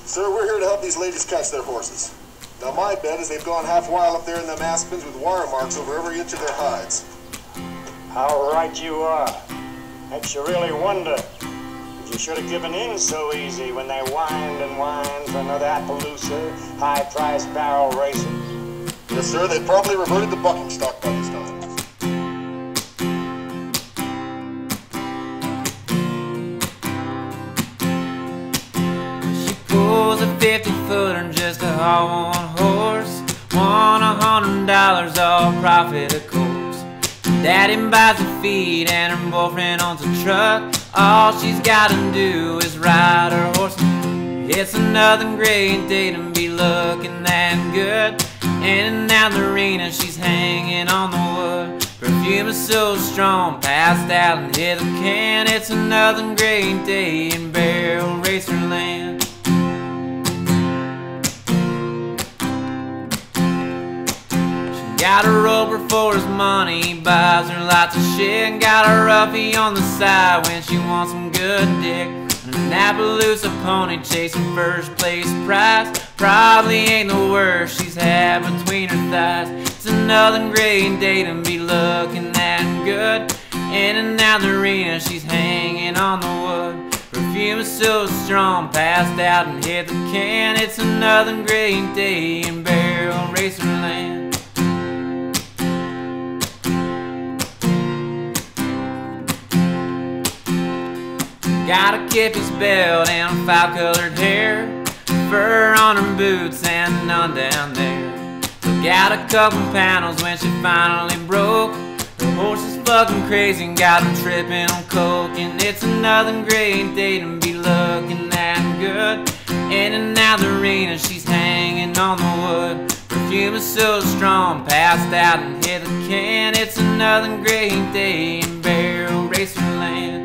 Sir, we're here to help these ladies catch their horses. Now, my bet is they've gone half wild up there in them aspens with wire marks over every inch of their hides. How right you are. Makes you really wonder if you should have given in so easy when they whined and whined for another Appaloosa high-priced barrel racer. Yes, sir, they probably reverted to bucking stock by this time. Pulls a 50-footer just to haul one horse. Won $100, all profit, of course. Daddy buys the feed and her boyfriend owns a truck. All she's gotta do is ride her horse. It's another great day to be looking that good. In and out the arena, she's hanging on the wood. Perfume is so strong, passed out and hit the can. It's another great day in barrel racer land. Got a roper for his money, he buys her lots of shit. And got a roughie on the side when she wants some good dick. And an Appaloosa pony chasing first place prize probably ain't the worst she's had between her thighs. It's another great day to be looking that good. In and out the arena, she's hanging on the wood. Perfume is so strong, passed out and hit the can. It's another great day in barrel racer land. Got a Kippy's belt and 5-colored hair, fur on her boots and none down there. Took out a couple panels when she finally broke. Her horse is fucking crazy and got him tripping on coke. And it's another great day to be looking that good. In and out the arena, she's hanging on the wood. Perfume is so strong, passed out and hit the can. It's another great day in barrel racer land.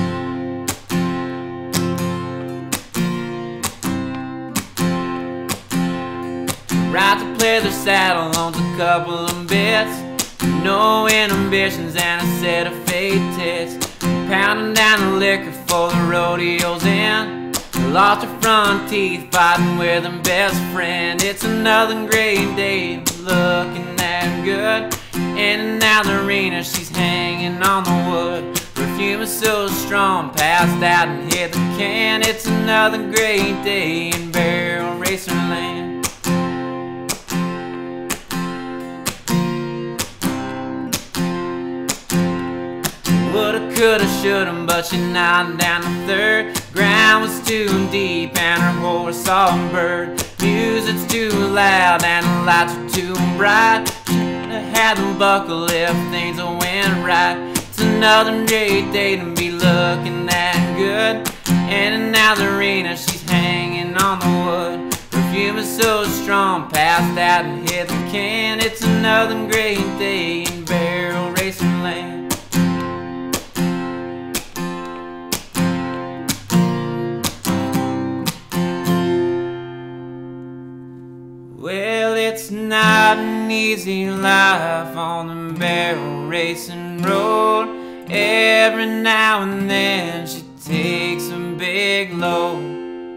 Right to play the saddle, owns a couple of bits. No inhibitions and a set of fade tits. Pounding down the liquor for the rodeo's in. Lost her front teeth fighting with her best friend. It's another great day looking that good. In and out the arena, she's hanging on the wood. Perfume is so strong, passed out and hit the can. It's another great day in barrel racer land. Woulda, coulda, shoulda, but she knocked down the third. Ground was too deep and her horse all bird. Music's too loud and the lights are too bright. Shoulda had the buckle if things went right. It's another great day to be looking that good. In and out the arena, she's hanging on the wood. Perfume is so strong, passed out and hit the can. It's another great day in barrel racer land. Well, it's not an easy life on the barrel racing road. Every now and then she takes a big load.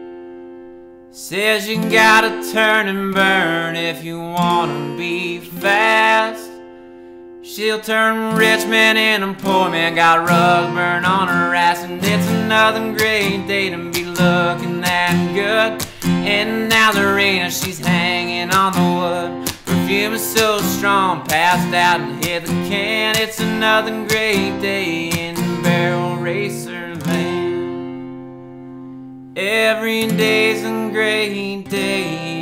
Says you gotta turn and burn if you wanna be fast. She'll turn rich man into poor man, got rug burn on her ass. And it's another great day to be looking that good. In and out the arena, she's hanging on the wood. Perfume is so strong, passed out and hit the can. It's another great day in barrel racer land. Every day's a great day